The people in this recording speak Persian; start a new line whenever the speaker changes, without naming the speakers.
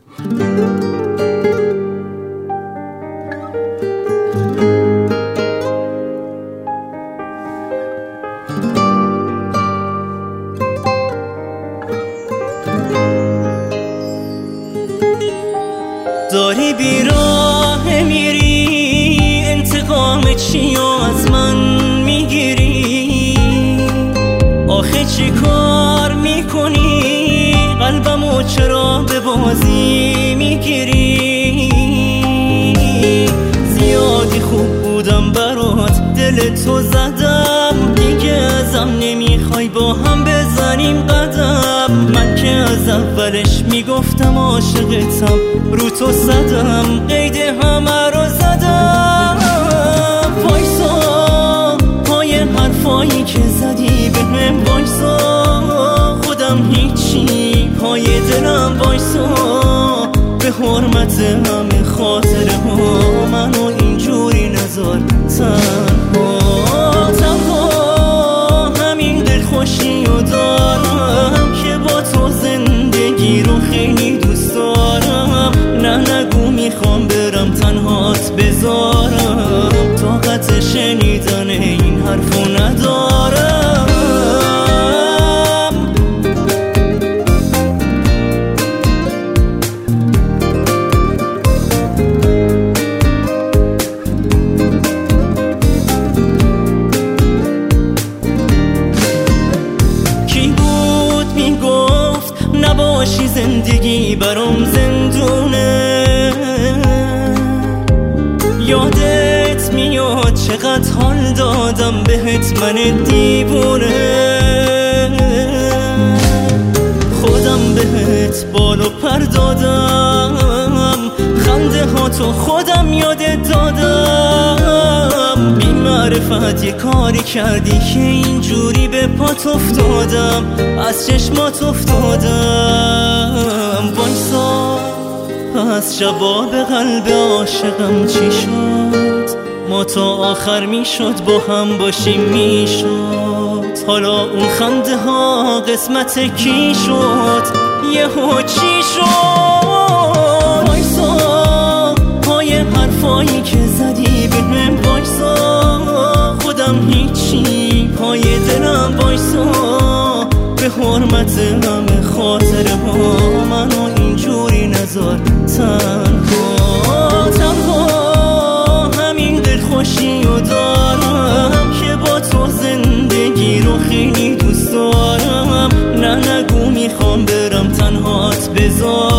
داری بیراه میری، انتقام چی از من میگیری؟ آخه چی کار میکنی؟ قلبمو چرا به بازی میگیری؟ زیادی خوب بودم برات، دل تو زدم، دیگه ازم نمیخوای با هم بزنیم قدم. من که از اولش میگفتم عاشقتم، رو تو زدم، قید همه رو زدم. وایسا پای حرفایی که زدی بهم، وایسا خودم هیچی پای دلم، وایسا به حرمت همه خاطره ها منو اینجوری نذار تنها همین دلخوشی رو دارم که با تو زندگی رو خیلی دوست دارم. نه نگو میخوام برم تنهات بذارم، طاقت شنیدن این حرفو ندارم. نباشی زندگی برام زندونه، یادت میاد چقدر حال دادم بهت من دیوونه. خودم بهت بال و پر دادم، خنده ها تو خودم یادت دادم. بی معرفت یه کاری کردی که اینجوری به پات افتادم، از چشمات افتادم. وایسا پس جواب قلب عاشقم چی شد؟ ما تا آخر میشد با هم باشیم میشد، حالا اون خنده ها قسمت کی شد؟ یهو چی شد؟ وایسا پای حرفایی که زدی بهم، وایسا خودم هیچی پای دلم، وایسا به حرمت همه خاطره ها منو اینجوری نذار تنها همین دلخوشی رو دارم که با تو زندگی رو خیلی دوست دارم. نه نگو میخوام برم تنهات بذارم،